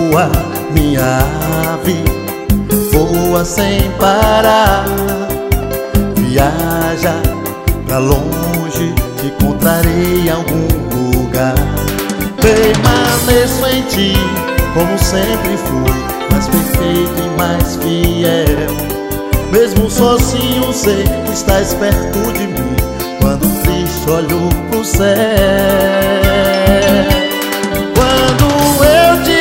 Voa, minha ave, voa sem parar. Viaja pra longe, te encontrarei em algum lugar. Permaneço em ti, como sempre fui, mais perfeito e mais fiel. Mesmo sozinho sei que estás perto de mim, quando triste olho pro céu. Quando eu te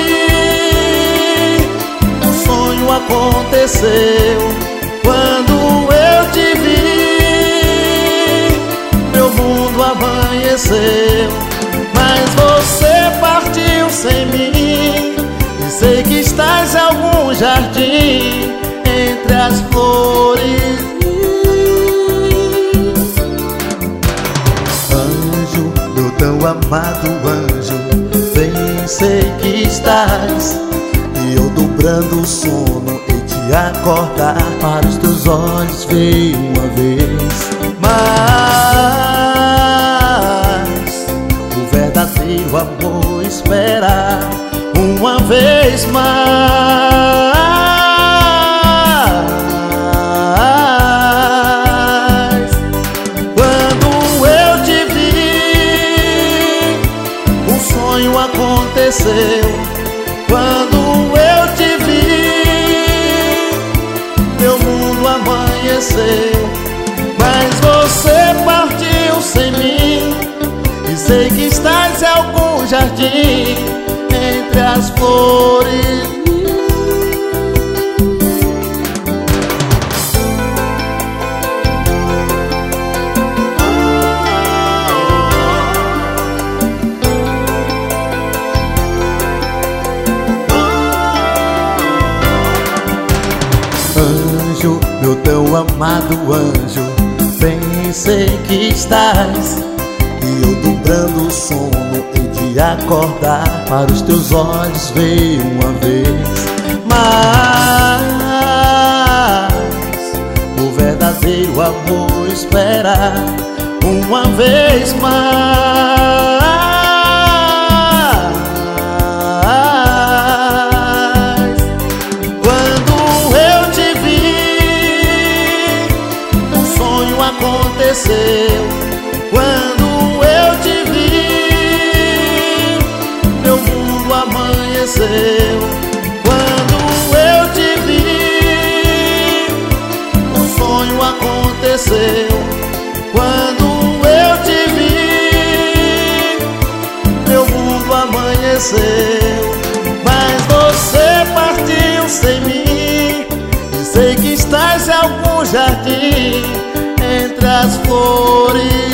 vi, um sonho aconteceu. Quando eu te vi, meu mundo amanheceu. Mas você partiu sem mim, e sei que estás em algum jardim, entre as flores. Anjo, meu tão amado anjo, vem, sei que estás, e eu dobrando o sono e te acordar, para os teus olhos veio uma vez. Mas o verdadeiro amor espera uma vez mais. Quando eu te vi, um sonho aconteceu. Quando eu te vi, meu mundo amanheceu. Mas você partiu sem mim, e sei que estás em algum jardim, entre as flores. Anjo, meu tão amado anjo, pensei que estás, e eu dobrando o sono e de acordar, para os teus olhos veio uma vez. Mas o verdadeiro amor espera uma vez mais. Quando eu te vi, um sonho aconteceu. Quando eu te vi, meu mundo amanheceu. Quando eu te vi, um sonho aconteceu. Quando eu te vi, meu mundo amanheceu. Mas você partiu sem mim, e sei que estás em algum jardim, entre as flores.